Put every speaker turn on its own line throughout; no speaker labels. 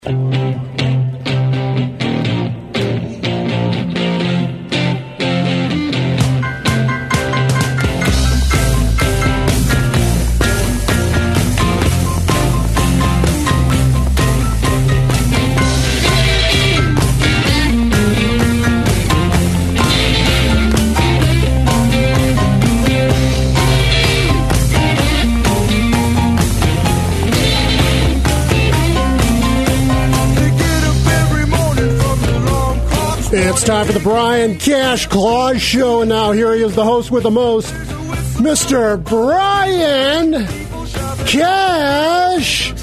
It's time for the Brian Cash Claus Show, and now here he is, the host with the most, Mr. Brian Cash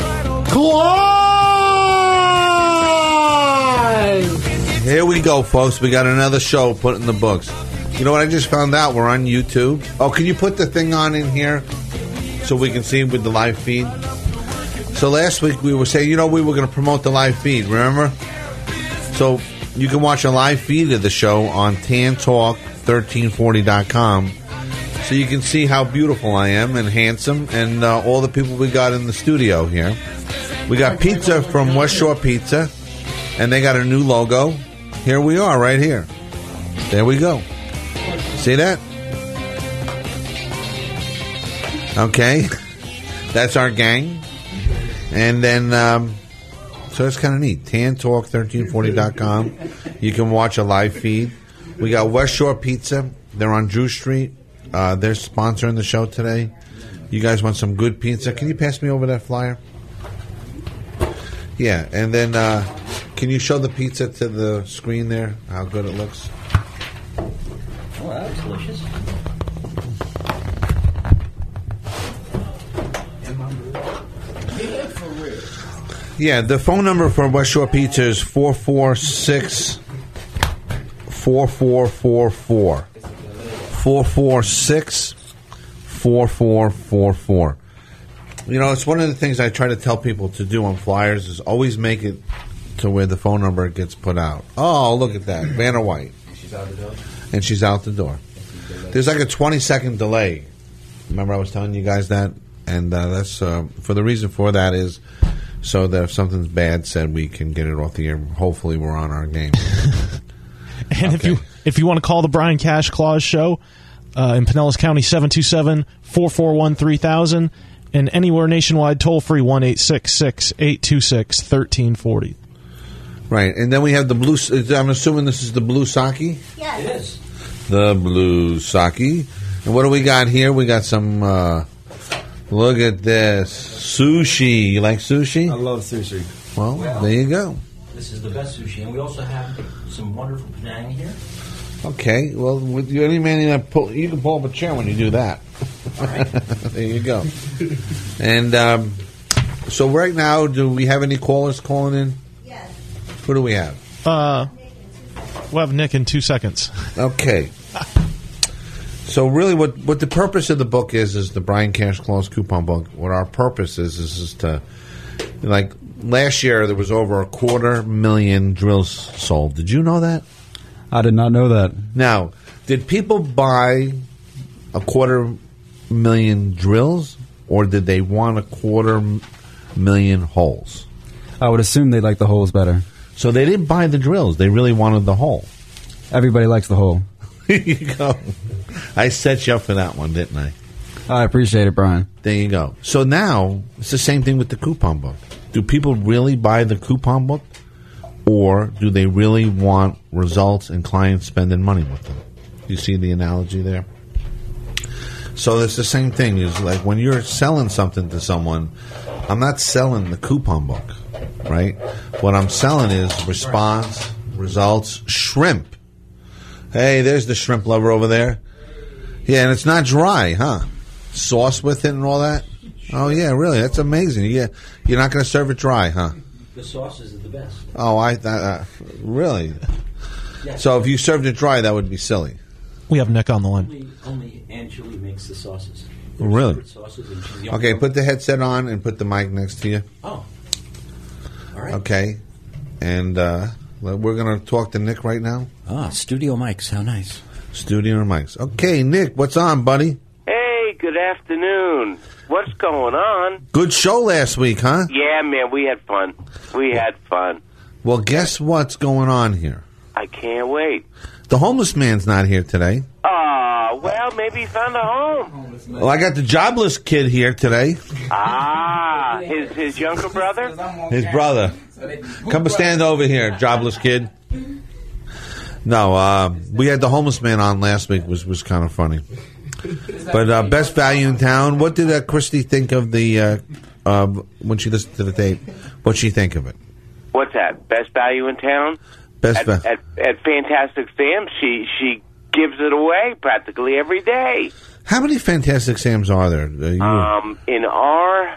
Claus!
Here we go, folks. We got another show put in the books. You know what I just found out? We're on YouTube. Oh, can you put the thing on in here so we can see with the live feed? So last week we were saying, we were going to promote the live feed, remember? So you can watch a live feed of the show on tantalk1340.com, so you can see how beautiful I am and handsome, and all the people we got in the studio here. We got pizza from West Shore Pizza, and they got a new logo. Here we are, right here. There we go. See that? Okay. That's our gang. And then so it's kind of neat. tantalk1340.com. You can watch a live feed. We got West Shore Pizza. They're on Drew Street. They're sponsoring the show today. You guys want some good pizza? Can you pass me over that flyer? Yeah, and then can you show the pizza to the screen there, how good it looks?
Oh, that looks delicious.
Yeah, the phone number for West Shore Pizza is 446-4444. 446-4444. It's one of the things I try to tell people to do on flyers is always make it to where the phone number gets put out. Oh, look at that. Vanna White.
She's out the door.
And she's out the door. There's like a 20-second delay. Remember I was telling you guys that? And that's for the reason for that is so that if something's bad said, we can get it off the air. Hopefully we're on our game.
And okay. if you want to call the Brian Cash Claus Show in Pinellas County, 727-441-3000, and anywhere nationwide, toll-free, 1-866-826-1340.
Right, and then we have the blue, I'm assuming this is the blue sake?
Yes. It is.
The blue sake. And what do we got here? We got some, look at this, sushi. You like sushi?
I love sushi.
Well, there you go.
This is the best sushi, and we also have some wonderful Penang here.
Okay, well, with you, any man you can pull up a chair when you do that.
All right.
There you go. And so right now, do we have any callers calling in?
Yes.
Who do we have?
We'll have Nick in 2 seconds.
Okay. So really what the purpose of the book is the Brian Cash Claus coupon book. What our purpose is to, like, last year there was over 250,000 drills sold. Did you know that?
I did not know that.
Now, did people buy 250,000 drills, or did they want 250,000 holes?
I would assume they like the holes better.
So they didn't buy the drills. They really wanted the hole.
Everybody likes the hole.
There you go. I set you up for that one, didn't I?
I appreciate it, Brian.
There you go. So now, it's the same thing with the coupon book. Do people really buy the coupon book, or do they really want results and clients spending money with them? You see the analogy there? So it's the same thing. It's like when you're selling something to someone, I'm not selling the coupon book, right? What I'm selling is response, results, shrimp. Hey, there's the shrimp lover over there. Yeah, and it's not dry, huh? Sauce with it and all that? Oh, yeah, really? That's amazing. You're not going to serve it dry, huh?
The sauces are the best.
Oh, really?
Yes.
So if you served it dry, that would be silly.
We have Nick on the line.
Only Aunt Julie makes the sauces.
Really?
Sauces and she's
Okay, put the headset on and put the mic next to you.
Oh. All right.
Okay. And we're going to talk to Nick right now.
Ah, studio mics. How nice.
Studio mics. Okay, Nick, what's on, buddy?
Hey, good afternoon. What's
going on?
Good show last week, huh?
Yeah, man, we had fun.
Well, guess what's going on here?
I can't wait.
The homeless man's not here today.
Well, maybe he found a home.
Well, I got the jobless kid here today.
His younger brother?
His brother. Come stand over here, jobless kid. No, we had the homeless man on last week. Was kind of funny. But best value in town. What did Christy think of the when she listened to the tape? What'd she think of it?
What's that? Best value in town? At Fantastic Sam's, she gives it away practically every day.
How many Fantastic Sam's are there?
In our,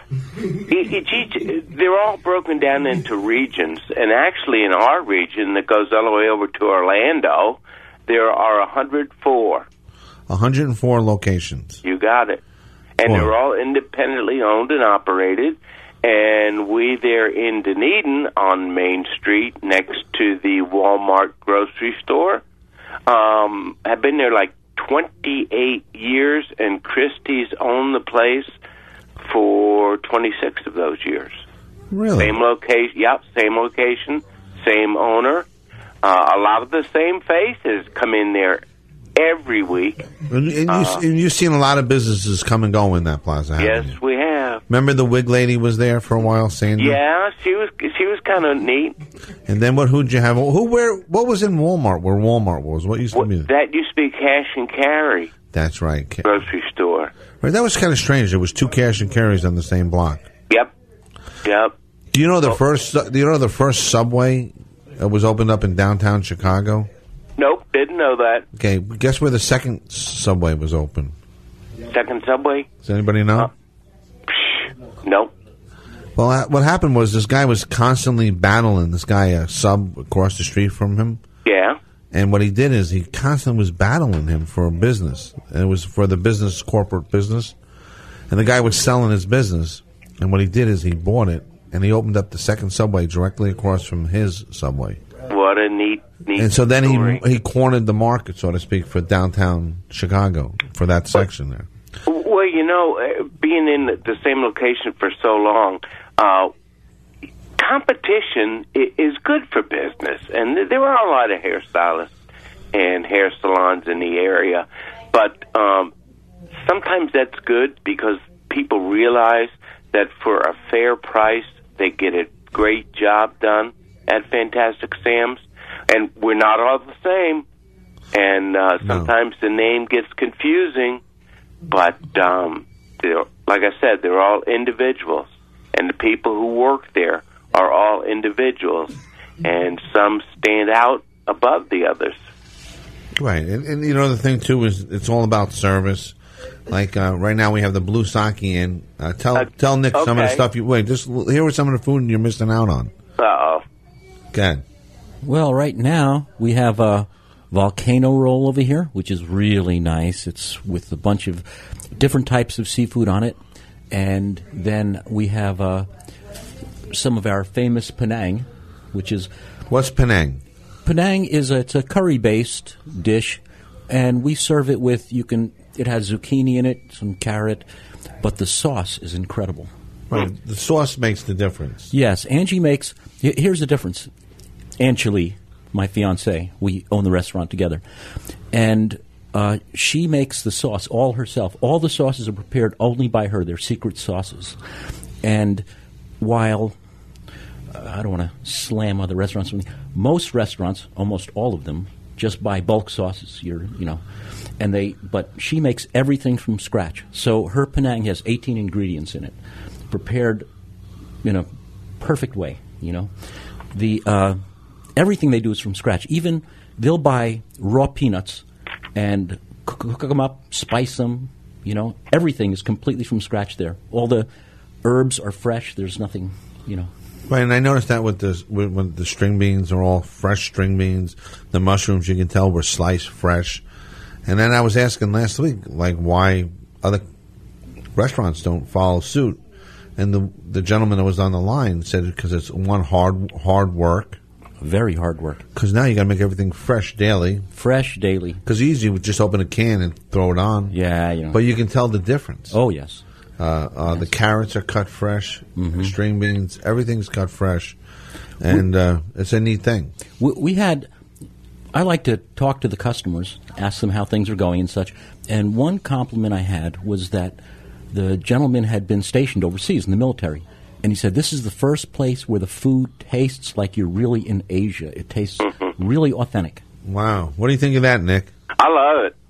they're all broken down into regions, and actually in our region that goes all the way over to Orlando, there are 104.
104 locations.
You got it. And they're all independently owned and operated. And we there in Dunedin on Main Street next to the Walmart grocery store have been there like 28 years, and Christie's owned the place for 26 of those years.
Really?
Same location. Yep, same location, same owner. A lot of the same faces come in there every week.
And you've seen a lot of businesses come and go in that plaza, haven't you?
Yes, we have.
Remember the wig lady was there for a while, Sandra?
Yeah, she was kind of neat.
And then who'd you have? What was in Walmart? Where Walmart was? What used to be?
That used to be Cash and Carry.
That's right.
Grocery store.
Right, that was kind of strange. There was two Cash and Carries on the same block.
Yep.
Do you know the first Subway was opened up in downtown Chicago?
Nope, didn't know that.
Okay, guess where the second Subway was open?
Second Subway?
Does anybody know?
Nope.
Well, what happened was this guy was constantly battling this guy, a sub across the street from him.
Yeah.
And what he did is he constantly was battling him for a business. And it was for the business, corporate business. And the guy was selling his business. And what he did is he bought it, and he opened up the second Subway directly across from his Subway.
What a neat
and so then
story.
he cornered the market, so to speak, for downtown Chicago, for that section there.
Well, being in the same location for so long, competition is good for business. And there are a lot of hairstylists and hair salons in the area. But sometimes that's good because people realize that for a fair price, they get a great job done at Fantastic Sam's. And we're not all the same. And sometimes the name gets confusing. But like I said, they're all individuals. And the people who work there are all individuals. And some stand out above the others.
Right. And the thing, too, is it's all about service. Like right now we have the Blue Sake in. Tell Nick some of the stuff you... Wait, just here was some of the food you're missing out on.
Uh-oh.
Go ahead.
Well, right now we have a volcano roll over here, which is really nice. It's with a bunch of different types of seafood on it. And then we have some of our famous Penang, which is...
What's Penang?
Penang it's a curry-based dish, and we serve it with... It has zucchini in it, some carrot, but the sauce is incredible.
Right, the sauce makes the difference.
Yes, Angie makes... Here's the difference. Angelie, my fiancée, we own the restaurant together, and she makes the sauce all herself. All the sauces are prepared only by her. They're secret sauces. And while I don't want to slam other restaurants, most restaurants, almost all of them, just buy bulk sauces. But she makes everything from scratch. So her Penang has 18 ingredients in it, prepared in a perfect way. Everything they do is from scratch. Even they'll buy raw peanuts and cook them up, spice them. Everything is completely from scratch there. All the herbs are fresh. There's nothing,
Right, and I noticed that with the string beans are all fresh string beans. The mushrooms, you can tell, were sliced fresh. And then I was asking last week, why other restaurants don't follow suit. And the gentleman that was on the line said because it's hard work.
Very hard work.
Because now you got to make everything fresh daily.
Fresh daily.
Because easy, you would just open a can and throw it on.
Yeah,
But you can tell the difference.
Oh, yes.
The carrots are cut fresh. String beans, everything's cut fresh, and it's a neat thing.
I like to talk to the customers, ask them how things are going and such. And one compliment I had was that the gentleman had been stationed overseas in the military. And he said, this is the first place where the food tastes like you're really in Asia. It tastes really authentic.
Wow. What do you think of that, Nick?
I love it.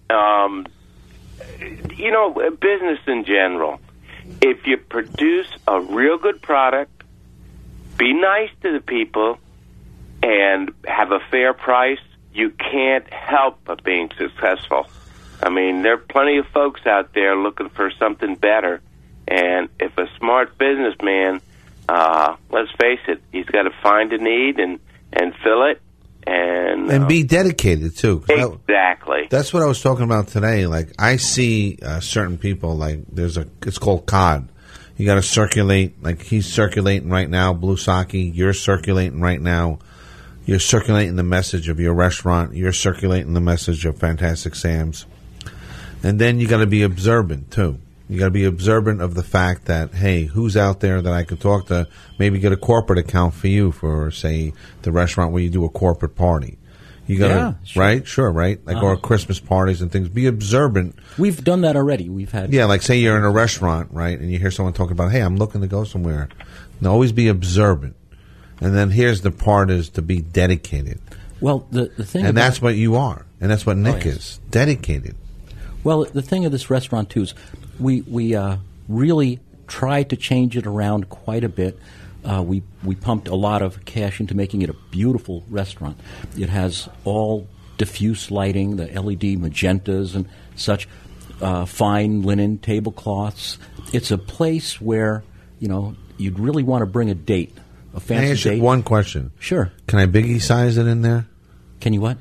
Business in general, if you produce a real good product, be nice to the people, and have a fair price, you can't help but being successful. I mean, there are plenty of folks out there looking for something better. And if a smart businessman, let's face it, he's got to find a need and fill it. And
be dedicated, too.
Exactly.
That's what I was talking about today. Like, I see certain people, like, it's called COD. You got to circulate, like he's circulating right now, Blue Sake, you're circulating right now. You're circulating the message of your restaurant. You're circulating the message of Fantastic Sam's. And then you got to be observant, too. You got to be observant of the fact that, hey, who's out there that I could talk to, maybe get a corporate account for you for, say, the restaurant where you do a corporate party. You got to,
sure.
right? Sure, right? Like, or Christmas parties and things. Be observant.
We've done that already. We've had.
Yeah, like, say you're in a restaurant, right, and you hear someone talking about, hey, I'm looking to go somewhere. Now, always be observant. And then here's the part is to be dedicated.
Well, the thing,
and that's what you are, and that's what Nick is, dedicated.
Well, the thing of this restaurant too is we really tried to change it around quite a bit. We pumped a lot of cash into making it a beautiful restaurant. It has all diffuse lighting, the LED magentas and such, fine linen tablecloths. It's a place where you'd really want to bring a date. A fancy
Can I ask
date.
you one question?
Sure.
Can I biggie size it in there?
Can you what?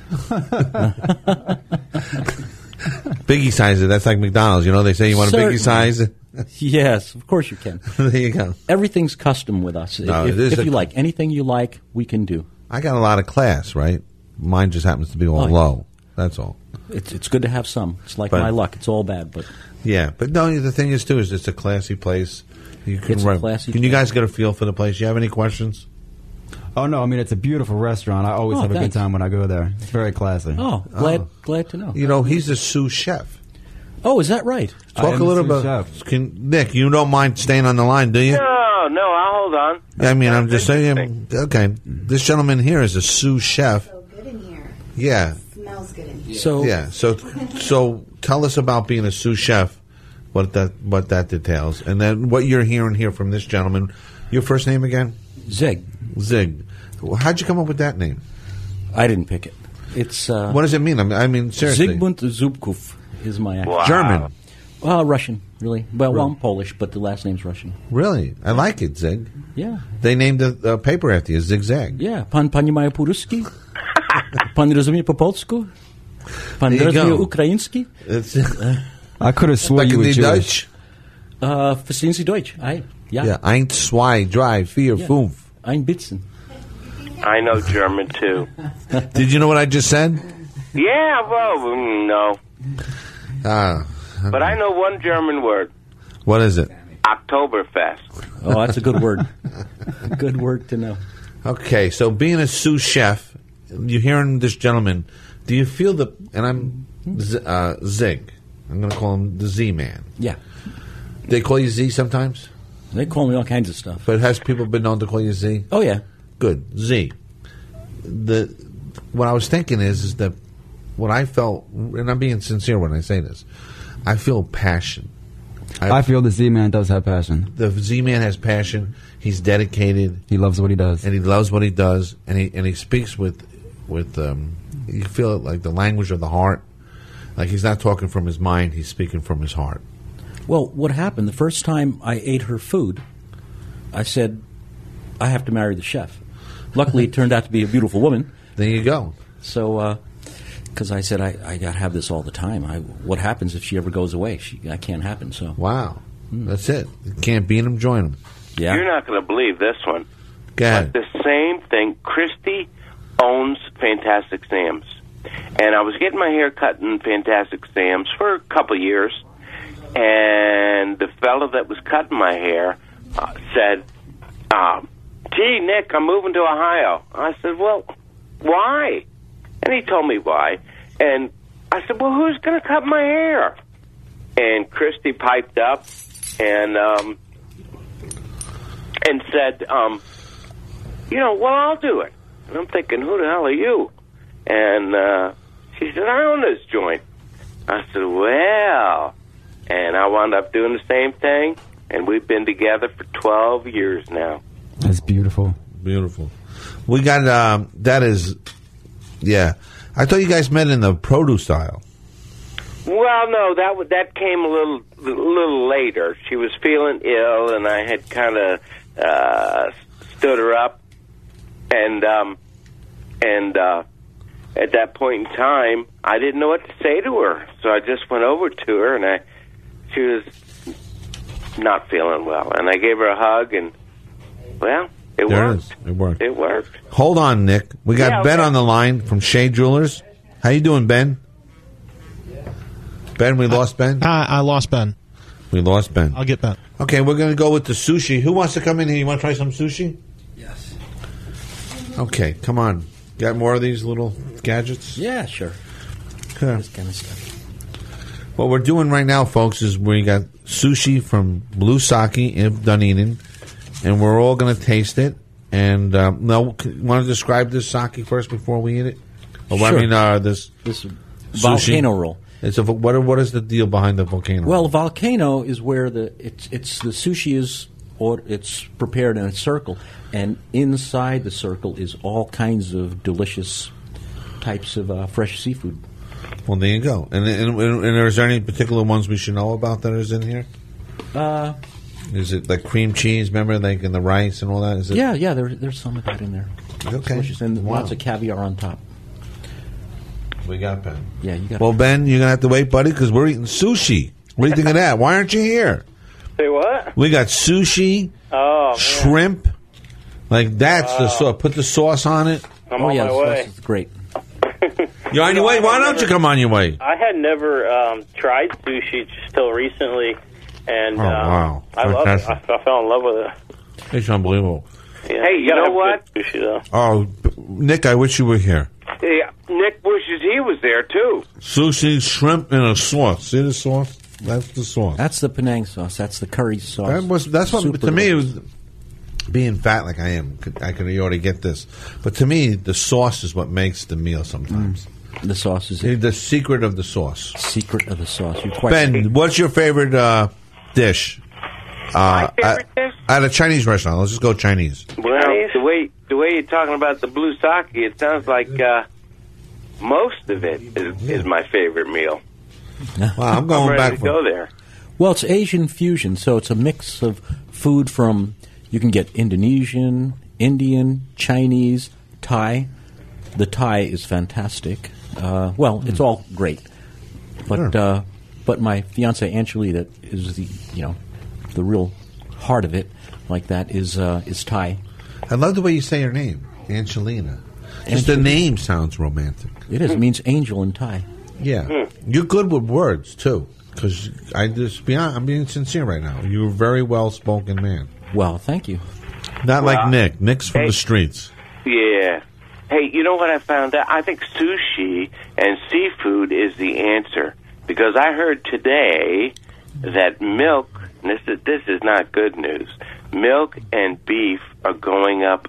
Biggie size it. That's like McDonald's. They say you want a biggie size.
Yes, of course you can.
There you go.
Everything's custom with us.
No,
if you like anything you like, we can do.
I got a lot of class, right? Mine just happens to be all low. That's all.
It's good to have some. It's like my luck. It's all bad, but
yeah. But no, the thing is too is it's a classy place. You can
it's a classy
Can you guys get a feel for the place? You have any questions?
Oh, no. I mean, it's a beautiful restaurant. I always have a good time when I go there. It's very classy.
Oh, glad to know.
He's a sous chef.
Oh, is that right?
Talk a little bit. Nick, you don't mind staying on the line, do you?
No, I'll hold on.
I mean, I'm just saying. Okay. This gentleman here is a sous chef.
So good in here.
Yeah.
It smells good in here.
So tell us about being a sous chef. What that details, and then what you're hearing here from this gentleman. Your first name again?
Zig.
How'd you come up with that name?
I didn't pick it. It's
what does it mean? I mean, seriously.
Zygmunt Zubkov is my actual.
Wow.
German.
Well, Russian, really. Well, I'm Polish, but the last name's Russian.
Really? I like it, Zig.
Yeah.
They named the paper after you, Zigzag.
Yeah. Pan poнимає по-русски? Pan rozumie po-polsku? Pan rozumie ukraiński?
I could have sworn you were Jewish.
Verstehen Sie Deutsch?
Yeah. Eins, zwei, drei, vier, fünf.
Ein bisschen.
I know German, too.
Did you know what I just said?
Yeah, well, no. But I know one German word.
What is it?
Oktoberfest.
Oh, that's a good word. Good word to know.
Okay, so being a sous chef, you're hearing this gentleman. Do you feel and I'm Zig. I'm going to call him the Z-Man.
Yeah.
They call you Z sometimes?
They call me all kinds of stuff.
But has people been known to call you Z?
Oh, yeah.
Good. Z. What I was thinking is that what I felt, and I'm being sincere when I say this, I feel passion.
I feel the Z-Man does have passion.
The Z-Man has passion. He's dedicated.
He loves what he does.
And he loves what he does. And he speaks with you feel it like the language of the heart. Like he's not talking from his mind, he's speaking from his heart.
Well, what happened, the first time I ate her food, I said, I have to marry the chef. Luckily, it turned out to be a beautiful woman.
There you go.
So, because I said, I got to have this all the time. What happens if she ever goes away? That can't happen. So,
wow. That's it. You can't beat him, join him.
Yeah.
You're not going to believe this one.
Go ahead.
But the same thing, Christy owns Fantastic Sam's. And I was getting my hair cut in Fantastic Sam's for a couple of years. and the fellow that was cutting my hair said, "Gee, Nick, I'm moving to Ohio." I said, "Well, why?" And he told me why. And I said, "Well, who's going to cut my hair?" And Christy piped up and said, "Well, I'll do it." And I'm thinking, "Who the hell are you?" And she said, "I own this joint." I said, "Well," and I wound up doing the same thing, and we've been together for 12 years now.
That's beautiful.
Beautiful. We got, that is, yeah. I thought you guys met in the produce aisle.
Well, no, that came a little later. She was feeling ill, and I had kind of stood her up, and at that point in time, I didn't know what to say to her, so I just went over to her, and she was not feeling well, and I gave her a hug, and well, it worked.
It worked.
It worked.
Hold on, Nick. We got Ben on the line from Shea Jewelers. How you doing, Ben? Ben, we lost Ben?
I lost Ben.
We lost Ben.
I'll get Ben.
Okay, we're going to go with the sushi. Who wants to come in here? You want to try some sushi?
Yes.
Okay, come on. Got more of these little gadgets?
Yeah, sure.
Okay.
This kind of stuff.
What we're doing right now, folks, is we got sushi from Blue Sake in Dunedin, and we're all going to taste it. And want to describe this sake first before we eat it? Or,
Sure.
I mean, this
volcano roll.
It's what is the deal behind the volcano?
Well, a volcano is where it's the sushi is, or it's prepared in a circle, and inside the circle is all kinds of delicious types of fresh seafood.
Well, there you go. And is there any particular ones we should know about that is in here? Is it like cream cheese? Remember, like in the rice and all that? Is it?
Yeah. There's some of that in there.
Okay.
Delicious, and
Wow.
lots of caviar on top.
We got Ben.
Yeah, you got.
Well, Ben, you're gonna have to wait, buddy, because we're eating sushi. What do you think of that? Why aren't you here?
Say what?
We got sushi,
Oh, man.
shrimp. Like that's the sauce. Put the sauce on it.
I'm on my
the
way.
sauce is great.
You're on your way. Why don't you come on your way?
I had never tried sushi just till recently, and
Oh, wow.
I love it.
Fantastic.
I fell in love with it.
It's unbelievable.
Yeah,
Hey, you
gotta
know
have
what?
good sushi, though.
Oh, Nick, I wish you were here.
Yeah, Nick wishes he was there, too.
Sushi, shrimp, and a sauce. See the sauce? That's the sauce.
That's the Penang sauce. That's the curry sauce.
That's what
Super
to me it was.
delicious.
Being fat like I am, I could already get this. But to me, the sauce is what makes the meal sometimes.
The sauce is
The secret of the sauce.
secret of the sauce. You're quite
Ben, what's your favorite dish?
My favorite dish?
At a Chinese restaurant. Let's just go Chinese.
Well, the way you're talking about the blue sake, it sounds like most of it is my favorite meal.
Wow, I'm going
I'm
back
ready to go there.
Well, it's Asian fusion, so it's a mix of food from, you can get Indonesian, Indian, Chinese, Thai. The Thai is fantastic. It's all great. But
Sure.
but my fiancée, Anjali, that is the real heart of it, like that, is Thai.
I love the way you say her name, Angelina. Just the name sounds romantic.
It is. It means angel in Thai.
Yeah, you're good with words too. Because I'm being sincere right now. You're a very well spoken man.
Well, thank you.
Not like Nick. Nick's from the streets.
Yeah. Hey, you know what I found out? I think sushi and seafood is the answer. Because I heard today that milk, and this is not good news, milk and beef are going up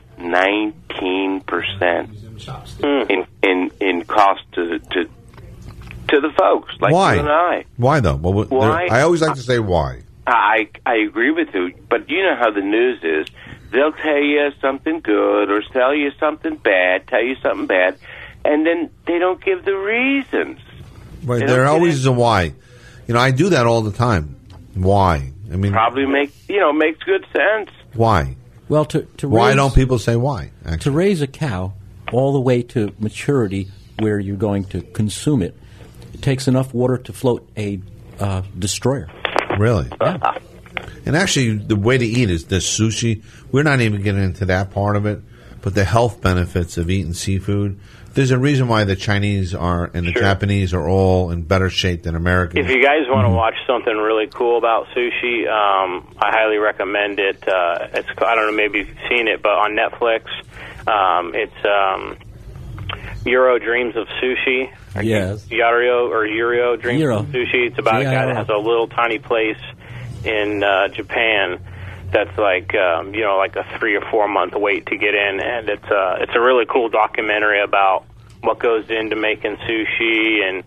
19% in cost to the folks like
Why?
you and I.
Why though?
Why?
I always like to say why.
I agree with you, but you know how the news is. They'll tell you something good or tell you something bad, and then they don't give the reasons.
Right,
They
there
don't
always
get
is a why. I do that all the time. Why? I mean,
Probably makes good sense.
why?
Well, to
Why
raise,
don't people say why?
to
Actually,
raise a cow all the way to maturity where you're going to consume it, it takes enough water to float a destroyer.
really. And actually, the way to eat is this sushi. We're not even getting into that part of it but the health benefits of eating seafood. There's a reason why the Chinese are and the Japanese are all in better shape than Americans.
If you guys want to watch something really cool about sushi, I highly recommend it. It's, I don't know, maybe you've seen it, but on Netflix, it's Euro Dreams of Sushi.
Yes.
Euro Dreams of Sushi. It's about a guy that has a little tiny place in Japan that's like like a 3 or 4 month wait to get in, and it's a really cool documentary about what goes into making sushi and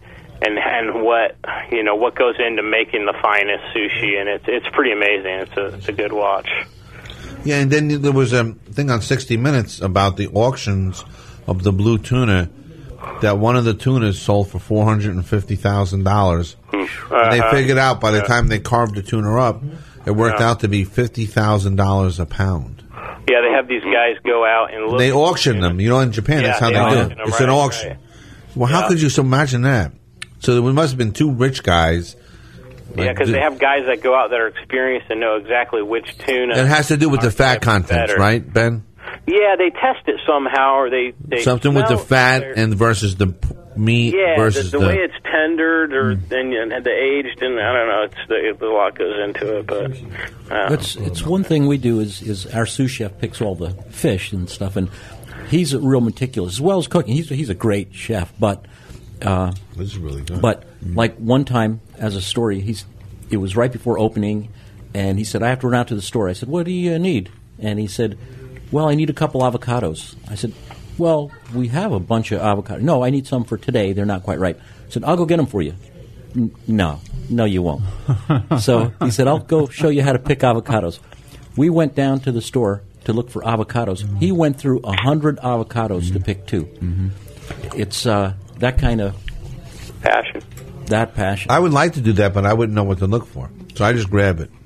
what goes into making the finest sushi, and it's pretty amazing. It's a good watch.
Yeah, and then there was a thing on 60 Minutes about the auctions of the blue tuna. That one of the tunas sold for $450,000. And they figured out by the time they carved the tuna up, it worked out to be $50,000 a pound.
Yeah, they have these guys go out and look.
They auction them. You know, in Japan, that's how they do it. It's an auction. Right. Well, how could you imagine that? So there must have been two rich guys.
Yeah, because they have guys that go out that are experienced and know exactly which tuna.
It has to do with the fat content, right, Ben?
Yeah, they test it somehow, or they
something with the fat and versus the meat versus
the way it's tendered or and the aged, and I don't know. It's a lot goes into it, but
it's one thing we do is our sous chef picks all the fish and stuff, and he's real meticulous as well as cooking. He's a great chef, but
this is really good.
But like one time, as a story, it was right before opening, and he said, "I have to run out to the store." I said, "What do you need?" And he said, "Well, I need a couple avocados." I said, "Well, we have a bunch of avocados." "No, I need some for today. They're not quite ripe." I said, "I'll go get them for you." No, you won't." So he said, "I'll go show you how to pick avocados." We went down to the store to look for avocados. He went through 100 avocados to pick two. It's that kind of
passion.
That passion.
I would like to do that, but I wouldn't know what to look for. So I just grab it.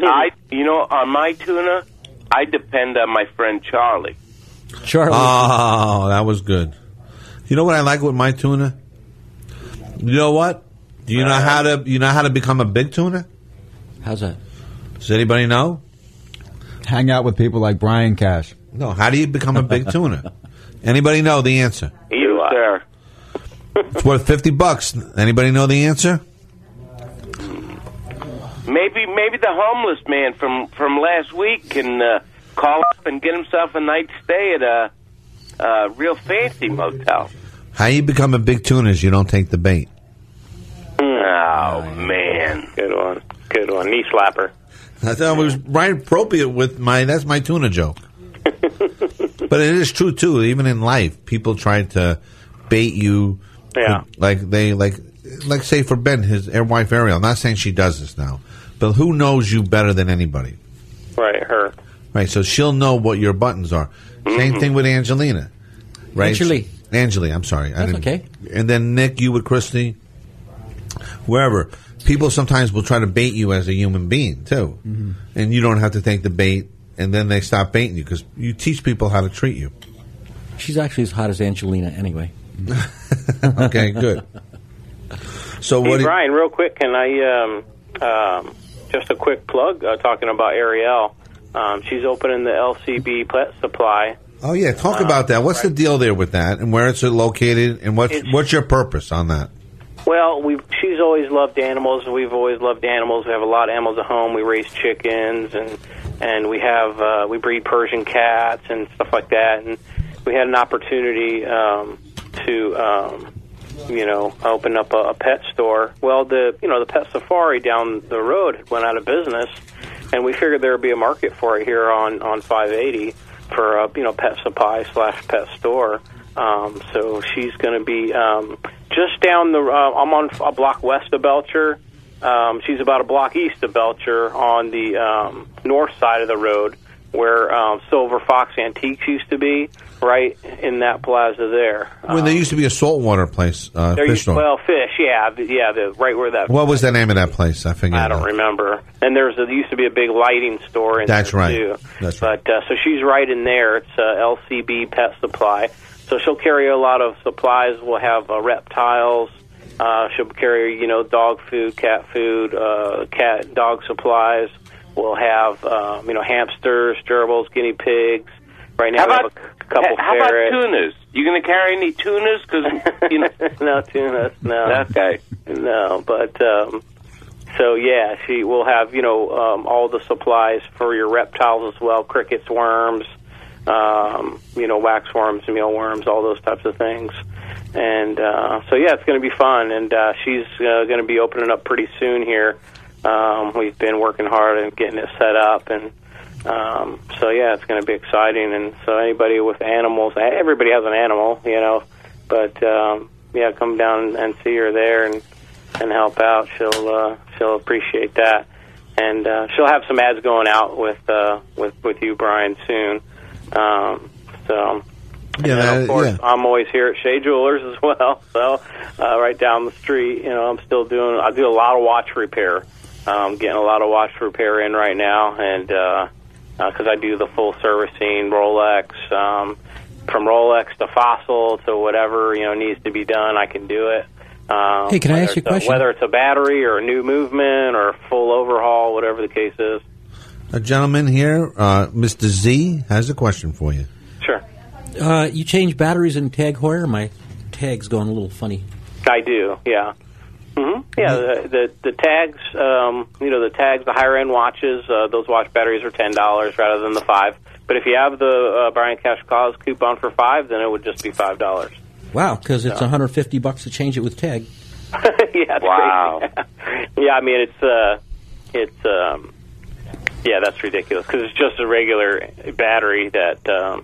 On my tuna, I depend on my friend Charlie.
Oh, that was good. You know what I like with my tuna? You know what? Do you know how to become a big tuna?
How's that?
Does anybody know?
Hang out with people like Brian Cash.
No, how do you become a big tuna? Anybody know the answer?
You, sir.
It's worth $50. Anybody know the answer?
Maybe the homeless man from last week can call up and get himself a night stay at a real fancy motel.
How you become a big tuna is you don't take the bait.
Oh, man.
Good one. Knee slapper.
I thought it was right appropriate with that's my tuna joke. But it is true, too. Even in life, people try to bait you.
Yeah.
Like say for Ben, his wife Ariel. I'm not saying she does this now. But who knows you better than anybody?
Right, her.
Right, so she'll know what your buttons are. Same thing with Angelina. Right? Angeli, I'm sorry.
That's okay.
And then Nick, you with Christy. Wherever. People sometimes will try to bait you as a human being, too. Mm-hmm. And you don't have to take the bait, and then they stop baiting you because you teach people how to treat you.
She's actually as hot as Angelina anyway.
Okay, good. So
hey, Brian, real quick, can I just a quick plug talking about Ariel. She's opening the LCB Pet Supply.
Oh yeah, talk about that. What's the deal there with that, and where it's located, and what's your purpose on that?
Well, she's always loved animals. We've always loved animals. We have a lot of animals at home. We raise chickens, and we have we breed Persian cats and stuff like that. And we had an opportunity to open up a pet store. Well, the Pet Safari down the road went out of business, and we figured there would be a market for it here on 580 for a pet supply / pet store. So she's going to be just down the. I'm on a block west of Belcher. She's about a block east of Belcher on the north side of the road, where Silver Fox Antiques used to be. Right in that plaza there.
When there used to be a saltwater place, fish store.
Well, fish, right where that.
What was the name of that place? I
don't remember. And there used to be a big lighting store in there too.
That's right.
But so she's right in there. It's LCB Pet Supply. So she'll carry a lot of supplies. We'll have reptiles. She'll carry dog food, cat food, cat dog supplies. We'll have hamsters, gerbils, guinea pigs. Right now, we have a couple
How about
ferrets.
tunas? You going to carry any tunas? Because
No tunas, no.
Okay.
No, but so yeah, she will have all the supplies for your reptiles as well: crickets, worms, waxworms, mealworms, all those types of things. And so yeah, it's going to be fun. And she's going to be opening up pretty soon here. We've been working hard and getting it set up, and so yeah, it's going to be exciting. And so anybody with animals, everybody has an animal, but yeah, come down and see her there and help out. She'll appreciate that, and she'll have some ads going out with you, Brian, soon. So.
Yeah,
of course, I'm always here at Shea Jewelers as well. So, right down the street, I do a lot of watch repair. Getting a lot of watch repair in right now, and because I do the full servicing, Rolex, from Rolex to Fossil to whatever needs to be done, I can do it.
Hey, can I ask you a question?
Whether it's a battery or a new movement or a full overhaul, whatever the case is.
A gentleman here, Mr. Z, has a question for you.
Sure.
You change batteries in Tag Heuer? My tag's going a little funny.
I do, yeah. Mm-hmm. Yeah, the tags, the tags, the higher end watches, those watch batteries are $10 rather than the $5. But if you have the Brian Cash Claus coupon for $5, then it would just be $5.
Wow, because it's $150 to change it with tag.
Yeah.
Wow.
Yeah, I mean yeah, that's ridiculous because it's just a regular battery that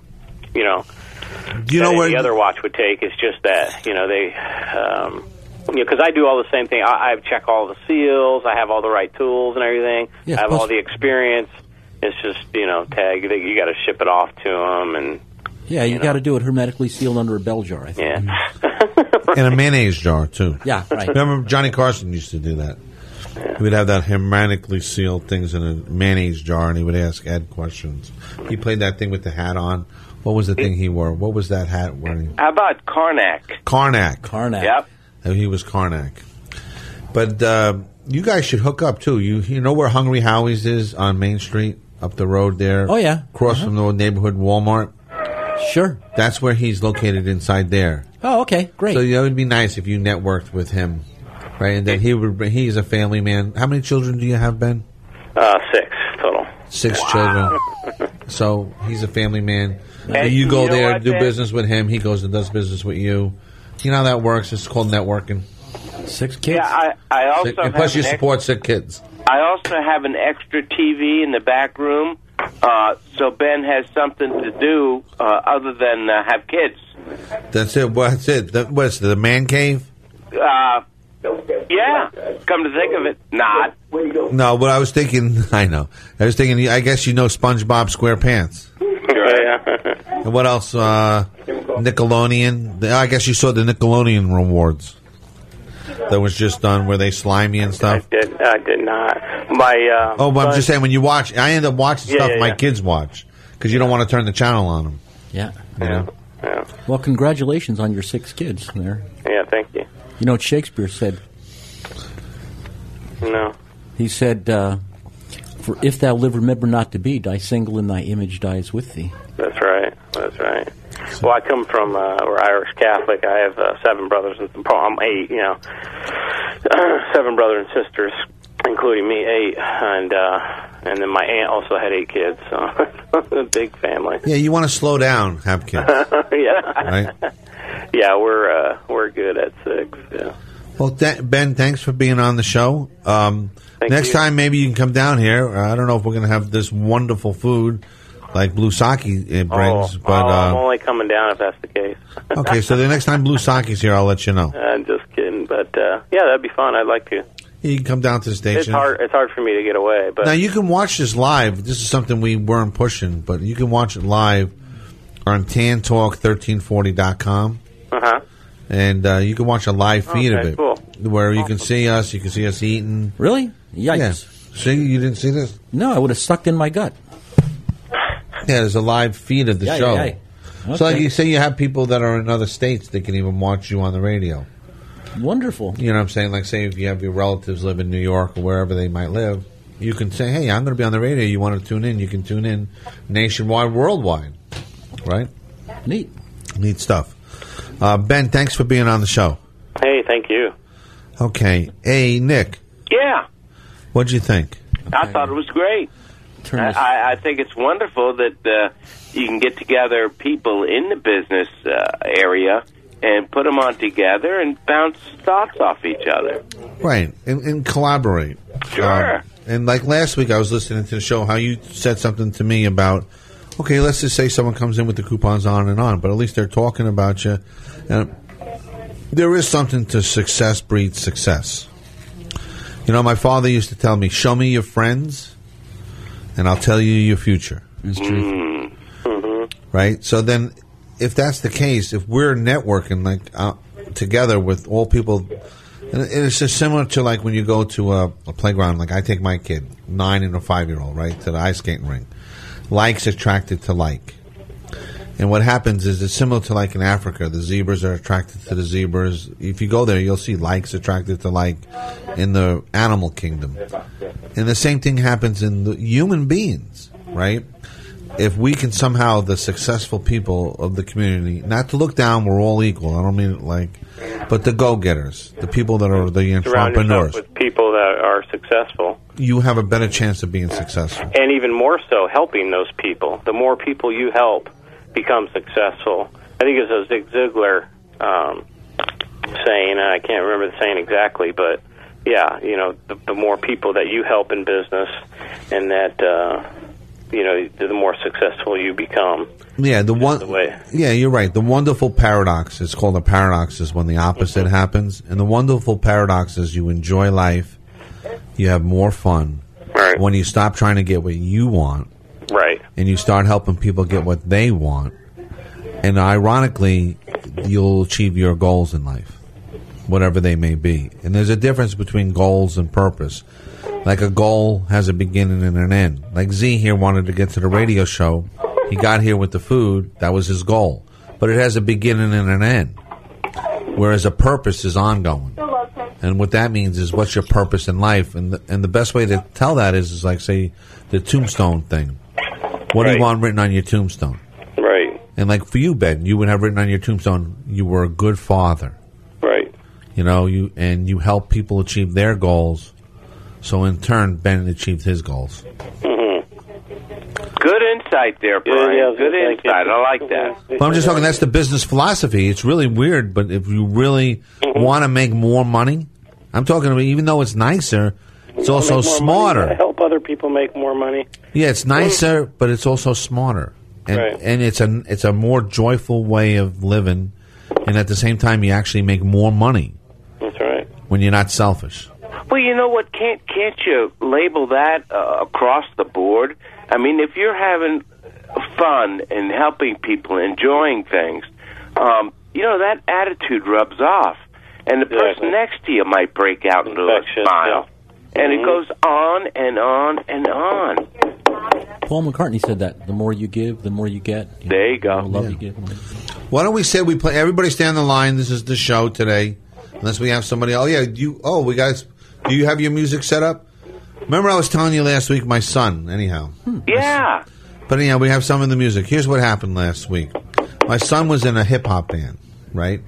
Do you know where
the other watch would take. It's just that they. Because I do all the same thing. I check all the seals. I have all the right tools and everything.
Yeah,
I have all the experience. It's just, tag. You got to ship it off to them. And
yeah, you got to do it hermetically sealed under a bell jar, I think.
Yeah.
in a mayonnaise jar, too.
Yeah, right.
Remember, Johnny Carson used to do that. He would have that hermetically sealed things in a mayonnaise jar, and he would ask Ed questions. He played that thing with the hat on. What was the thing he wore? What was that hat wearing?
How about Karnak?
Karnak.
Yep.
He was Karnak. But you guys should hook up, too. You know where Hungry Howie's is on Main Street, up the road there?
Oh, yeah.
Across from the neighborhood Walmart?
Sure.
That's where he's located inside there.
Oh, okay. Great.
So it would be nice if you networked with him, right? And then he's a family man. How many children do you have, Ben?
6 total.
6 children. So he's a family man.
And
you go
you know
there,
what,
do
Ben?
business with him. He goes and does business with you. You know how that works? It's called networking.
6 kids?
Yeah, I also
And plus, you
have
support 6 kids.
I also have an extra TV in the back room, so Ben has something to do other than have kids.
That's it. What's it? What's the man cave?
Yeah, come to think of it, not.
No, but I was thinking. I know. I was thinking. I guess you know SpongeBob SquarePants.
Yeah.
And what else? Nickelodeon. I guess you saw the Nickelodeon rewards that was just done where they slime you and stuff.
I did not. My
But I'm just saying when you watch, I end up watching stuff my
yeah.
kids watch because you don't want to turn the channel on them.
Yeah.
You know?
Yeah.
Well, congratulations on your 6 kids there.
Yeah, thank you.
You know what Shakespeare said?
No.
He said, "For if thou live, remember not to be. Die single, and thy image dies with thee."
That's right. Well, I come from we're Irish Catholic. I have 7 brothers and I'm 8. 7 brothers and sisters, including me, 8, and then my aunt also had 8 kids. So a big family.
Yeah, you want to slow down, have kids,
Yeah.
right?
Yeah, we're good at 6. Yeah.
Well, Ben, thanks for being on the show. Next
you.
time, maybe you can come down here. I don't know if we're going to have this wonderful food like Blue Sake brings, but
I'm only coming down if that's the case.
okay. So the next time Blue Sake's here, I'll let you know.
I'm just kidding, but yeah, that'd be fun. I'd like to.
You can come down to the station.
It's hard for me to get away, but
Now you can watch this live. This is something we weren't pushing, but you can watch it live on TanTalk1340.com. And you can watch a live feed of it,
cool.
where you can see us. You can see us eating.
Really? Yikes.
Yeah. See, you didn't see this?
No, I would have sucked in my gut.
Yeah, there's a live feed of the show.
Okay.
So, like you say, you have people that are in other states that can even watch you on the radio.
Wonderful.
You know what I'm saying? Like, say if you have your relatives live in New York or wherever they might live, you can say, "Hey, I'm going to be on the radio. You want to tune in? You can tune in nationwide, worldwide, right?"
Neat
stuff. Ben, thanks for being on the show.
Hey, thank you.
Okay. Hey, Nick.
Yeah,
What'd you think?
I thought it was great. I think it's wonderful that you can get together people in the business area and put them on together and bounce thoughts off each other.
Right, and collaborate.
Sure.
And like last week, I was listening to the show, how you said something to me about, okay, let's just say someone comes in with the coupons on and on, but at least they're talking about you. And there is something to success breeds success. You know, my father used to tell me, show me your friends, and I'll tell you your future.
It's true.
Right? So then, if that's the case, if we're networking like together with all people, and it's just similar to like when you go to a playground, like I take my kid, 9 and a 5-year-old, right, to the ice skating rink. Like's attracted to like. And what happens is it's similar to like in Africa. The zebras are attracted to the zebras. If you go there, you'll see likes attracted to like in the animal kingdom. And the same thing happens in the human beings, right? If we can somehow, the successful people of the community, not to look down, we're all equal. I don't mean it like, but the go-getters, the people that are the
Surround
entrepreneurs.
yourself with people that are successful.
You have a better chance of being successful.
And even more so, helping those people. The more people you help become successful. I think it's a Zig Ziglar saying, I can't remember the saying exactly, but yeah, you know, the more people that you help in business and that, you know, the more successful you become.
Yeah, yeah, you're right. The wonderful paradox, it's called a paradox, is when the opposite happens. And the wonderful paradox is you enjoy life, you have more fun.
Right.
When you stop trying to get what you want.
Right.
And you start helping people get what they want. And ironically, you'll achieve your goals in life, whatever they may be. And there's a difference between goals and purpose. Like a goal has a beginning and an end. Like Z here wanted to get to the radio show. He got here with the food. That was his goal. But it has a beginning and an end. Whereas a purpose is ongoing. And what that means is, what's your purpose in life? And the best way to tell that is like, say, the tombstone thing. What do you want written on your tombstone?
Right.
And like for you, Ben, you would have written on your tombstone, you were a good father.
Right.
You know, you help people achieve their goals. So in turn, Ben achieved his goals.
Good insight there, Brian. Good insight. I like that.
But I'm just talking, that's the business philosophy. It's really weird, but if you really want to make more money, I'm talking about, even though it's nicer, it's also smarter.
Help other people make more money.
Yeah, it's nicer, but it's also smarter. And,
right.
And it's a more joyful way of living, and at the same time, you actually make more money.
That's right.
When you're not selfish.
Well, you know what? Can't you label that across the board? I mean, if you're having fun and helping people, enjoying things, you know, that attitude rubs off. And the person next to you might break out into a smile. Yeah. And it goes on and on and on.
Paul McCartney said that. The more you give, the more you get.
There you go.
The more love you give.
Why don't we say we play? Everybody stay on the line. This is the show today. Unless we have somebody. Oh, yeah. We guys. Do you have your music set up? Remember I was telling you last week, my son, anyhow.
Yeah.
But anyhow, we have some of the music. Here's what happened last week. My son was in a hip-hop band, right?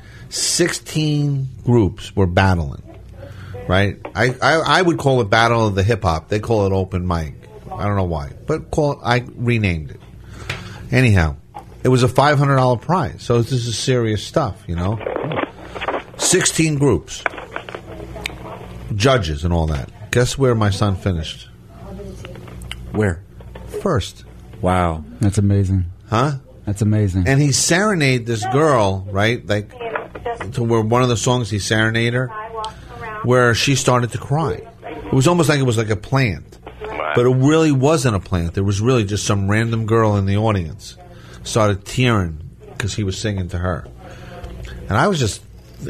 16 groups were battling, right? I would call it Battle of the Hip-Hop. They call it open mic. I don't know why. But I renamed it. Anyhow, it was a $500 prize. So this is serious stuff, you know? 16 groups. Judges and all that. Guess where my son finished?
Where?
First.
Wow.
That's amazing.
Huh?
That's amazing.
And he serenaded this girl, right? Like, to where one of the songs he serenaded her, where she started to cry. It was almost like it was like a plant. But it really wasn't a plant. It was really just some random girl in the audience started tearing because he was singing to her. And I was just...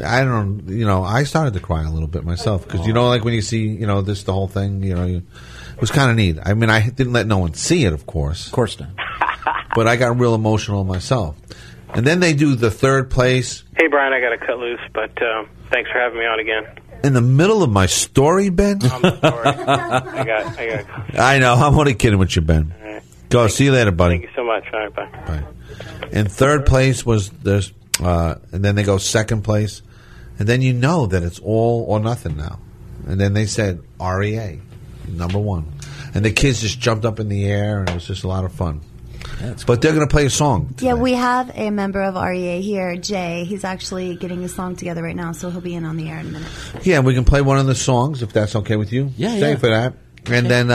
I started to cry a little bit myself because, like when you see, the whole thing, it was kind of neat. I mean, I didn't let no one see it, of course.
Of course not.
But I got real emotional myself. And then they do the third place.
Hey, Brian, I got to cut loose, but thanks for having me on again.
In the middle of my story, Ben?
I'm sorry. I got.
I know. I'm only kidding with you, Ben.
All right.
Go. See you later, buddy.
Thank you so much. All right, bye.
Bye. And third place was and then they go second place, and then you know that it's all or nothing now. And then they said REA, number one, and the kids just jumped up in the air, and it was just a lot of fun. But they're going to play a song today.
Yeah, we have a member of REA here, Jay. He's actually getting a song together right now, so he'll be in on the air in a minute.
Yeah, we can play one of the songs if that's okay with you.
Yeah,
Stay
yeah.
for that, and then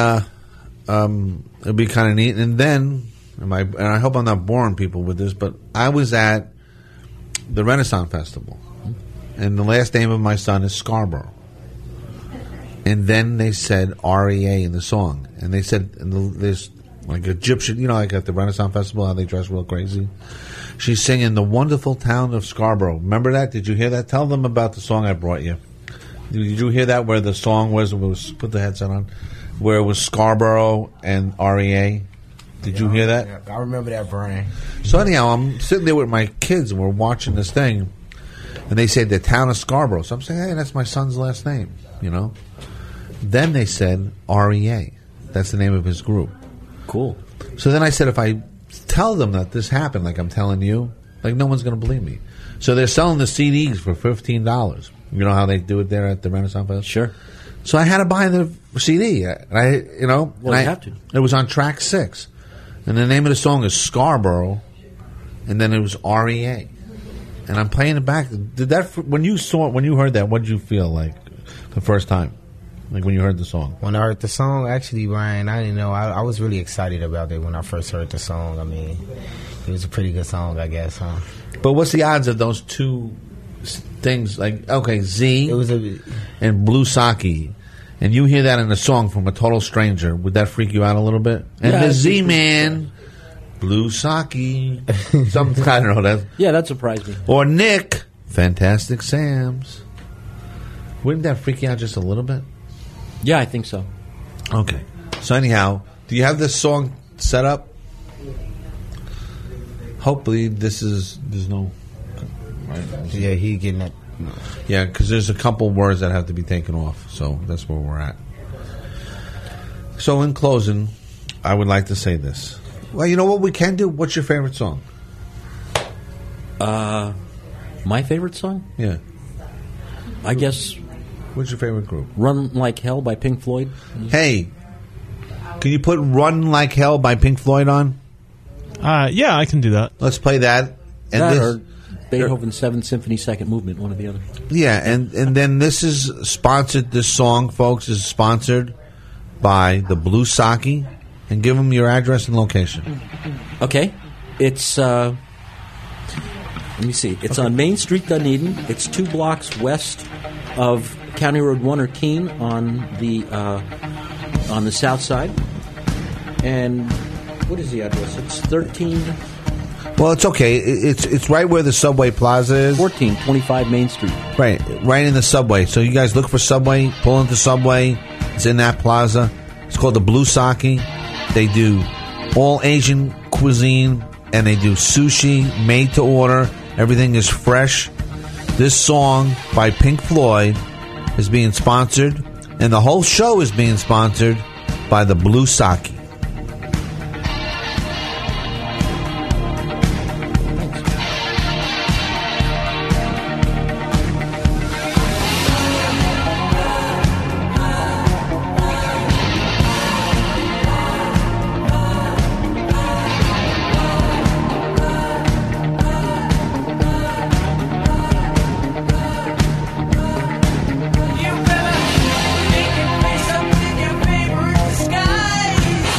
it'll be kind of neat. And then, and I hope I'm not boring people with this, but I was at the Renaissance Festival, and the last name of my son is Scarborough. And then they said REA in the song, and they said there's like Egyptian, like at the Renaissance Festival, how they dress real crazy. She's singing "The Wonderful Town of Scarborough." Remember that? Did you hear that? Tell them about the song I brought you. Did you hear that? Where the song was put the headset on, where it was Scarborough and REA. Did you hear that?
Yeah, I remember that, Brian.
So anyhow, I'm sitting there with my kids, and we're watching this thing, and they say the town of Scarborough. So I'm saying, hey, that's my son's last name, Then they said REA. That's the name of his group.
Cool.
So then I said, if I tell them that this happened, like I'm telling you, like no one's going to believe me. So they're selling the CDs for $15. You know how they do it there at the Renaissance Festival?
Sure.
So I had to buy the CD.
Well, you have to.
It was on track 6. And the name of the song is Scarborough, and then it was REA. And I'm playing it back. Did that when you heard that? What did you feel like the first time? Like when you heard the song?
When I heard the song, actually, Brian, I didn't know. I was really excited about it when I first heard the song. I mean, it was a pretty good song, I guess, huh?
But what's the odds of those two things? Like, okay, Z and Blue Saki, and you hear that in a song from a total stranger, would that freak you out a little bit? And
Yeah,
the Z Man, Blue Saki, something, I don't know.
That surprised me.
Or Nick, Fantastic Sam's. Wouldn't that freak you out just a little bit?
Yeah, I think so.
Okay. So anyhow, do you have this song set up? Hopefully there's no... Right?
Yeah, he getting it.
Yeah, because there's a couple words that have to be taken off. So that's where we're at. So in closing, I would like to say this. Well, you know what we can do? What's your favorite song?
My favorite song?
Yeah.
I guess...
What's your favorite group?
Run Like Hell by Pink Floyd.
Hey, can you put Run Like Hell by Pink Floyd on?
Yeah, I can do that.
Let's play that. And
That
this,
or Beethoven's 7th Symphony, Second Movement, one or the other.
yeah, and then this is sponsored, this song, folks, is sponsored by the Blue Saki. And give them your address and location.
Okay. It's, let me see. It's on Main Street, Dunedin. It's 2 blocks west of County Road 1 or Keene on the south side. And what is the address? It's 13...
Well, it's okay. It's right where the Subway Plaza is.
1425 Main Street.
Right in the Subway. So you guys look for Subway, pull into Subway. It's in that plaza. It's called the Blue Saki. They do all Asian cuisine, and they do sushi made to order. Everything is fresh. This song by Pink Floyd is being sponsored, and the whole show is being sponsored by the Blue Saki.
You better make it face up in your favorite disguise.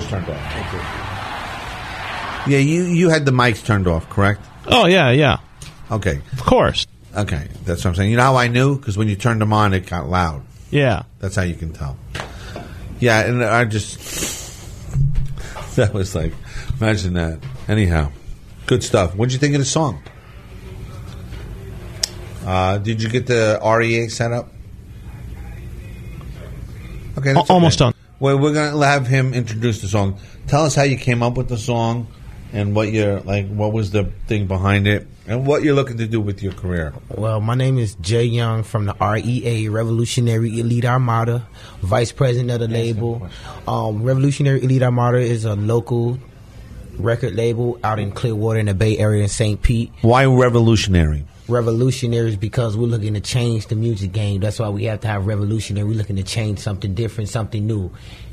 turned off. Yeah, you had the mics turned off, correct?
Oh, yeah.
Okay.
Of course.
Okay, that's what I'm saying. You know how I knew? Because when you turned them on, it got loud.
Yeah.
That's how you can tell. Yeah, and I just... That was like... Imagine that. Anyhow, good stuff. What'd you think of the song? Did you get the REA set up? Okay, that's
almost done.
Well, we're going to have him introduce the song. Tell us how you came up with the song and what was the thing behind it and what you're looking to do with your career.
Well, my name is Jay Young from the REA, Revolutionary Elite Armada, vice president of the label. Revolutionary Elite Armada is a local record label out in Clearwater in the Bay Area in St. Pete.
Why revolutionary?
Revolutionary is because we're looking to change the music game. That's why we have to have revolutionary. We're looking to change something different, something new.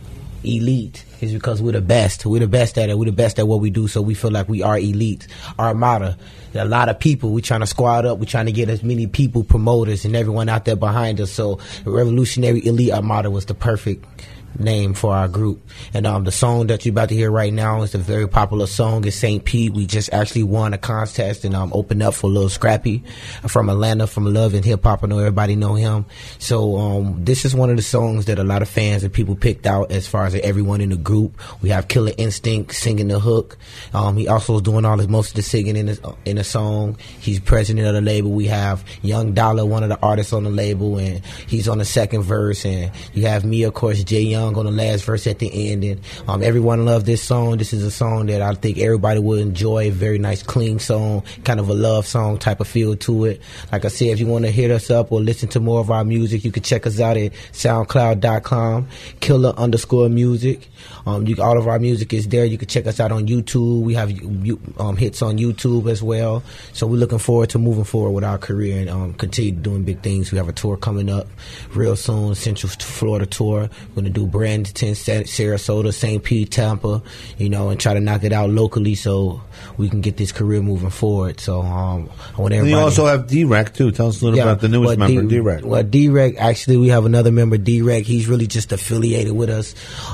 Elite is because we're the best. We're the best at it. We're the best at what we do, so we feel like we are elite. Armada, a lot of people. We're trying to squad up. We're trying to get as many people, promoters, and everyone out there behind us. So Revolutionary Elite Armada was the perfect name for our group. And the song that you're about to hear right now is a very popular song in St. Pete. We just actually won a contest and opened up for Lil Scrappy from Atlanta, from Love and Hip Hop. I know everybody know him. So this is one of the songs that a lot of fans and people picked out as far as everyone in the group. We have Killer Instinct singing the hook. He also is doing most of the singing in the song. He's president of the label. We have Young Dollar, one of the artists on the label, and he's on the second verse. And you have me, of course, Jay Young, on the last verse at the end. And everyone loved this song. This is a song that I think everybody will enjoy. Very nice, clean song, kind of a love song type of feel to it. Like I said, if you want to hit us up or listen to more of our music, you can check us out at SoundCloud.com, Killer_music. All of our music is there. You can check us out on YouTube. We have hits on YouTube as well. So we're looking forward to moving forward with our career and continue doing big things. We have a tour coming up real soon, Central Florida tour. We're going to do Bradenton, Sarasota, St. Pete, Tampa, and try to knock it out locally so we can get this career moving forward. So I want everybody.
And you also have D-Rec, too. Tell us a little about the newest member, D-Rec.
Well, D-Rec, actually, we have another member, D-Rec. He's really just affiliated with us.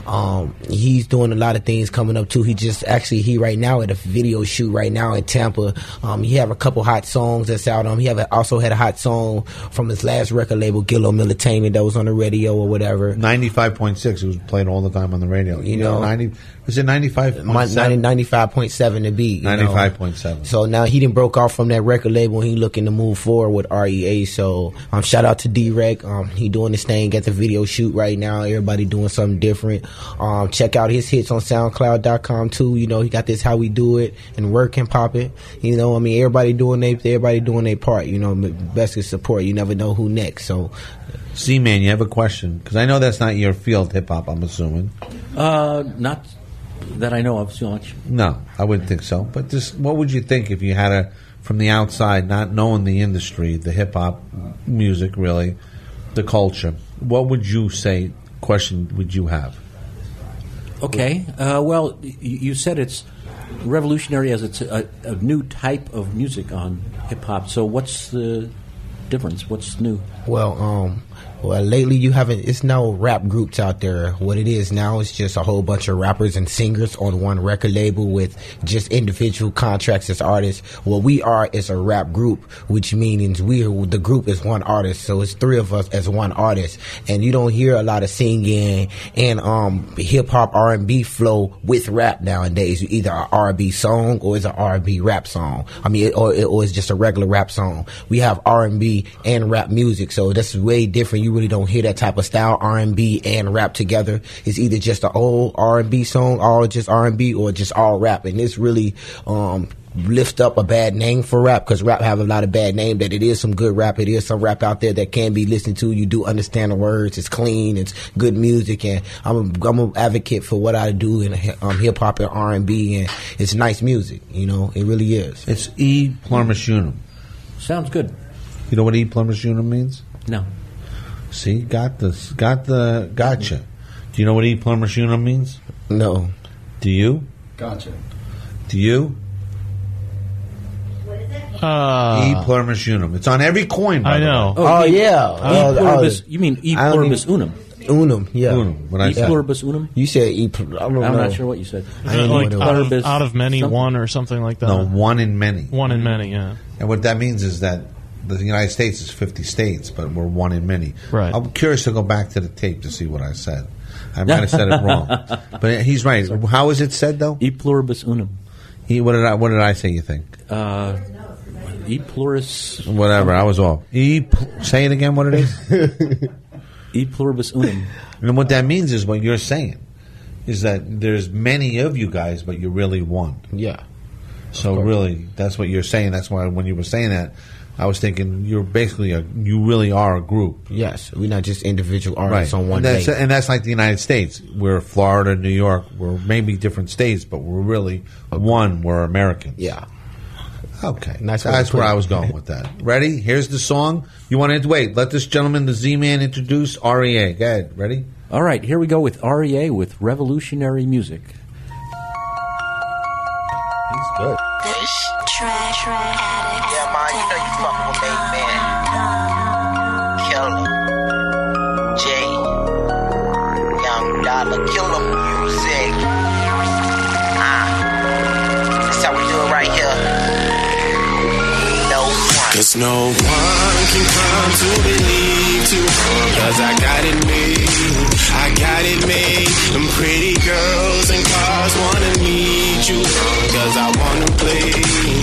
He's doing a lot of things coming up, too. He right now at a video shoot right now in Tampa. He have a couple hot songs that's out. He also had a hot song from his last record label, Gillo Militainment, that was on the radio or whatever.
95.6. It was played all the time on the radio. Was it 95.7?
95.7 to be.
95.7.
So now he done broke off from that record label and he looking to move forward with REA. So shout out to D-Rec. He doing this thing at the video shoot right now. Everybody doing something different. Check out his hits on SoundCloud.com too. He got this How We Do It and Work and Pop It. Everybody doing their part. Best is support. You never know who next. So
C-Man, you have a question? Because I know that's not your field, hip-hop, I'm assuming.
Not that I know of so much.
No, I wouldn't think so. But just what would you think if you had from the outside, not knowing the industry, the hip-hop music, really, the culture, what would you say, question would you have?
Okay. Well, you said it's revolutionary as it's a new type of music on hip-hop. So what's the difference? What's new?
Well, lately it's no rap groups out there. What it is now is just a whole bunch of rappers and singers on one record label with just individual contracts as artists. What we are is a rap group, which means the group is one artist. So it's three of us as one artist. And you don't hear a lot of singing and hip hop R&B flow with rap nowadays. Either an R&B song or it's an R&B rap song. Or it's just a regular rap song. We have R&B and rap music, so that's way different. You really don't hear that type of style, R&B and rap together. It's either just an old R&B song, all just R&B, or just all rap. And this really lift up a bad name for rap, because rap have a lot of bad name. That it is some good rap. It is some rap out there that can be listened to. You do understand the words. It's clean. It's good music. And I'm an advocate for what I do in hip hop and R&B, and it's nice music. It really is.
It's E pluribus unum.
Sounds good.
You know what E pluribus unum means?
No.
See, gotcha. Do you know what E pluribus unum means?
No.
Do you?
Gotcha.
Do you?
What is it?
E pluribus unum. It's on every coin, by the way.
Oh,
yeah.
You mean E pluribus unum?
Unum, yeah.
Unum. What I
E
said.
pluribus unum?
You said I don't know.
I'm not sure what you said.
I didn't know
Like
what it was.
Pluribus
out of many,
something.
one or something like that.
No, one in many.
One in many, yeah.
And what that means is that the United States is 50 states, but we're one in many.
Right.
I'm curious to go back to the tape to see what I said. I might have said it wrong, but he's right. How is it said though?
E pluribus unum.
What did I say? You think?
E pluris.
Whatever. I was off. Say it again. What it is?
E pluribus unum.
And what that means is what you're saying is that there's many of you guys, but you're really one.
Yeah.
So really, that's what you're saying. That's why when you were saying that, I was thinking you're basically you really are a group.
Yes, we're not just individual artists on one day.
And that's like the United States. We're Florida, New York. We're maybe different states, but we're really one. We're Americans.
Yeah.
Okay.
Nice
That's where I was going with that. Ready? Here's the song. You want to wait? Let this gentleman, the Z-Man, introduce REA. Go ahead. Ready?
All right, here we go with REA with Revolutionary Music.
He's good.
Trash addict. Yeah, man, you know you fucking with me, man. Killer. J. Young Dollar. Killer music. That's how we do it right here. No one.
Cause no one can come to believe too long. Cause I got it made. I got it made. Them pretty girls and cars wanna meet you long. Cause I wanna play.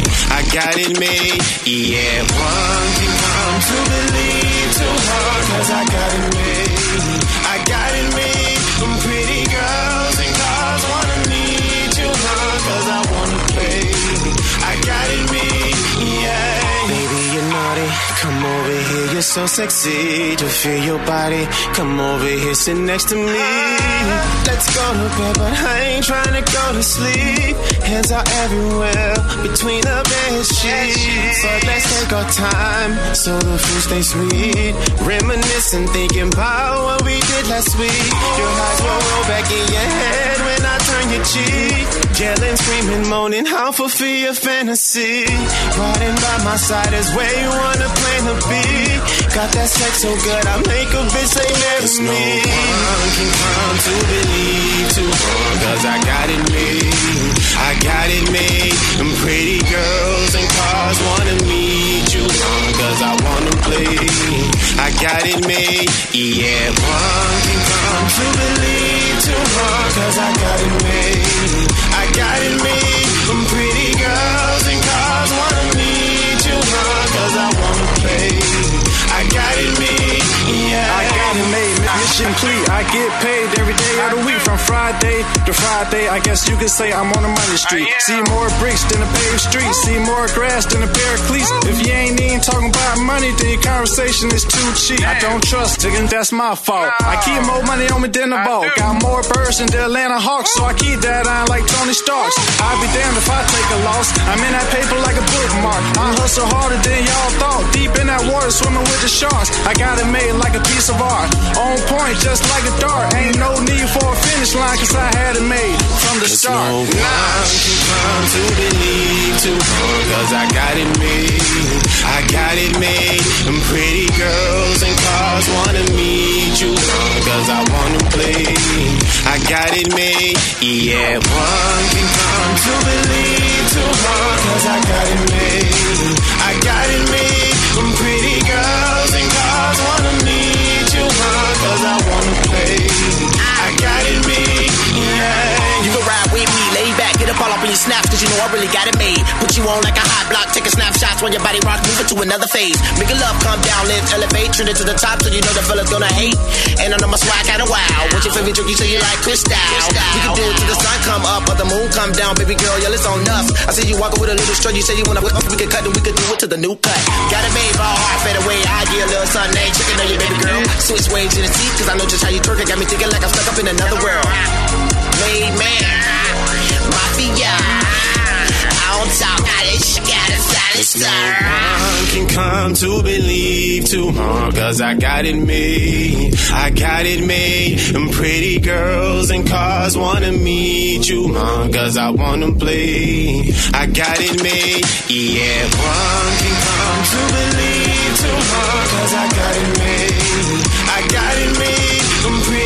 I got it made. Yeah, one can come to believe too hard. Cause I got it made. I got it made. Them pretty girls and cars wanna meet you long. Cause I wanna play. I got it made. Yeah. Baby, you're naughty. Come over here, you're so sexy. To feel your body. Come over here, sit next to me. Let's go to bed, but I ain't trying to go to sleep. Hands are everywhere between the bed sheets. But let's take our time so the food stays sweet. Reminiscing, thinking about what we did last week. Your eyes will roll back in your head when I turn your cheek. Yelling, screaming, moaning, how fulfill your fantasy. Riding by my side is where you wanna play the beat. Got that sex so good, I make a bitch say marry me. No one can come to believe too long. Cause I got it made. I got it made. Them pretty girls and cars wanna meet you long. Cause I wanna play. I got it made. Yeah, one can come to believe too long. Cause I got it made. I got it made. Them pretty girls and cars wanna meet you long. Cause I wanna play. I got it made. Yeah,
I got it made. Mission complete. I get paid every day of the week from Friday to Friday. I guess you could say I'm on a money street. See more bricks than a paved street. See more grass than a pair of cleats. If you ain't even talking about money, then your conversation is too cheap. I don't trust it, and that's my fault. I keep more money on me than the ball. Got more birds than the Atlanta Hawks, so I keep that on like Tony Starks. I'll be damned if I take a loss. I'm in that paper like a bookmark. I hustle harder than y'all thought. Deep in that water, swimming with the sharks. I got it made like a piece of art. On point, just like a dart. Ain't no need for a finish line, cause I had it made from the start.
No one can come to believe too long. Cause I got it made. I got it made. Them pretty girls and cars wanna meet you long. Cause I wanna play. I got it made. Yeah, one can come to believe too long. Cause I got it made. I got it made. Them pretty girls and cars wanna meet you long. Cause I wanna play. I got it made. Yeah.
You can ride with me, lay back, get up all up in your snaps, cause you know I really got it made. Put you on like a hot block, taking snapshots when your body rock, move it to another phase. Make your love come down, live, elevate, turn it to the top, so you know the fella's gonna hate. And I know my swag kinda wild. What's your favorite drink? You say you like Cristal. We can do it till the sun come up, or the moon come down, baby girl, yeah, it's on us. I see you walking with a little strut, you say you wanna whip up, we can cut and we can do it to the new cut. Got it made, ball hard, fade away, I get a little Sunday, chicken on your baby girl. Switch waves in the seat, cause I know just how you twerk, it got me thinking like I'm stuck up in another world. Made man, mafia, on top, got it, got it,
No one can come to believe too long. Cause I got it made. I got it made. Them pretty girls and cars wanna meet you long. Cause I wanna play. I got it made. Yeah, one can come to believe too long. Cause I got it made. I got it made. Them pretty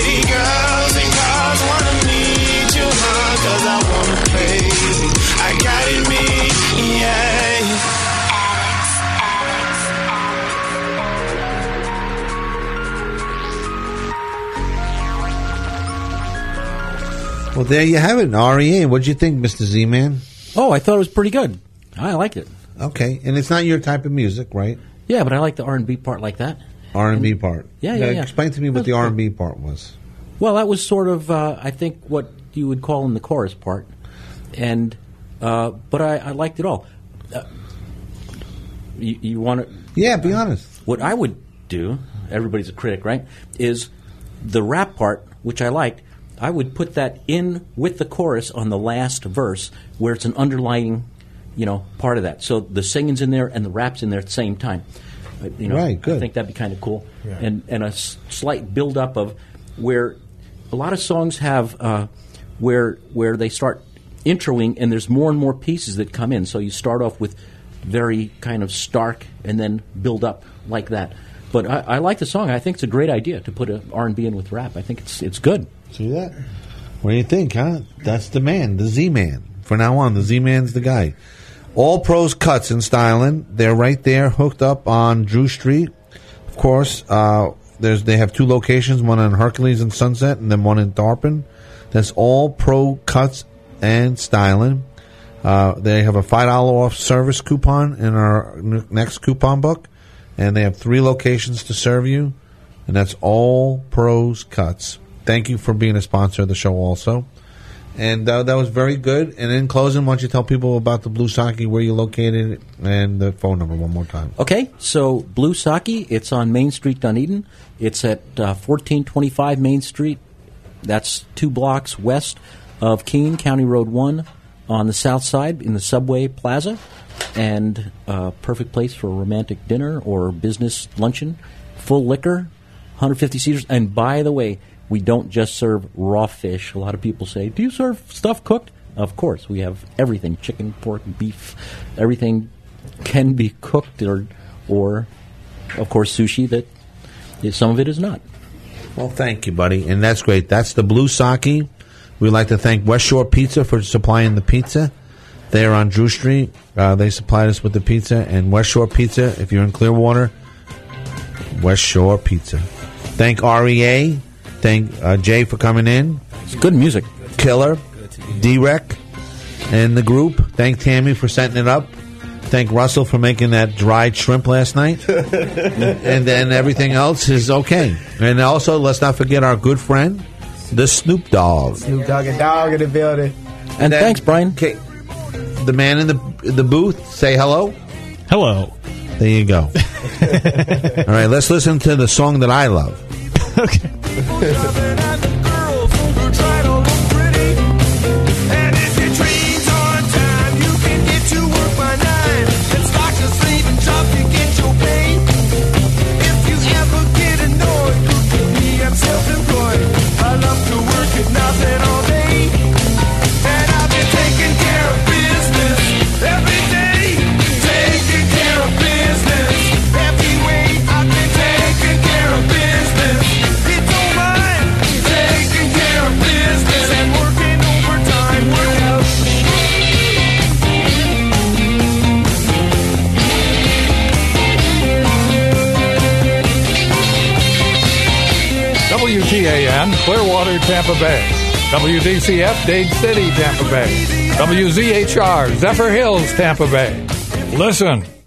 Well, there you have it, REA. What'd you think, Mr. Z-Man?
Oh, I thought it was pretty good. I liked it.
Okay, and it's not your type of music, right?
Yeah, but I like the R&B part like that.
R&B part.
Yeah.
Explain to me what the R&B part was.
Well, that was sort of, I think, what you would call in the chorus part, and but I liked it all. You want to?
Yeah, be honest.
What I would do, everybody's a critic, right? Is the rap part, which I liked, I would put that in with the chorus on the last verse, where it's an underlying, part of that. So the singing's in there and the rap's in there at the same time.
Right, good.
I think that'd be kind of cool,
Yeah.
and a slight build up of where a lot of songs have where they start introing and there's more and more pieces that come in. So you start off with very kind of stark and then build up like that. But I like the song. I think it's a great idea to put an R&B in with rap. I think it's good.
See that? What do you think, huh? That's the man, the Z-Man. From now on, the Z-Man's the guy. All Pros Cuts and Styling. They're right there, hooked up on Drew Street. Of course, they have 2 locations, one on Hercules and Sunset, and then one in Tarpon. That's All Pro Cuts and Styling. They have a $5 off service coupon in our next coupon book, and they have 3 locations to serve you, and that's All Pros Cuts. Thank you for being a sponsor of the show also. And that was very good. And in closing, why don't you tell people about the Blue Sake, where you're located, and the phone number one more time.
Okay, so Blue Sake, it's on Main Street, Dunedin. It's at 1425 Main Street. That's 2 blocks west of Keene, County Road 1, on the south side in the Subway Plaza. And perfect place for a romantic dinner or business luncheon. Full liquor, 150 seaters. And by the way, we don't just serve raw fish. A lot of people say, do you serve stuff cooked? Of course. We have everything, chicken, pork, beef. Everything can be cooked or of course, sushi that some of it is not.
Well, thank you, buddy. And that's great. That's the Blue Sake. We'd like to thank West Shore Pizza for supplying the pizza. They're on Drew Street. They supplied us with the pizza. And West Shore Pizza, if you're in Clearwater, West Shore Pizza. Thank REA. Thank Jay for coming in.
It's good music.
Killer, D-Rec, and the group. Thank Tammy for setting it up. Thank Russell for making that dried shrimp last night. And then everything else is okay. And also, let's not forget our good friend, the Snoop Dogg.
Snoop Dogg and Dog in the building.
And thanks, Brian.
Okay, the man in the booth, say hello.
Hello.
There you go. All right, let's listen to the song that I love.
Okay.
WTAN, Clearwater, Tampa Bay. WDCF, Dade City, Tampa Bay. WZHR, Zephyr Hills, Tampa Bay. Listen,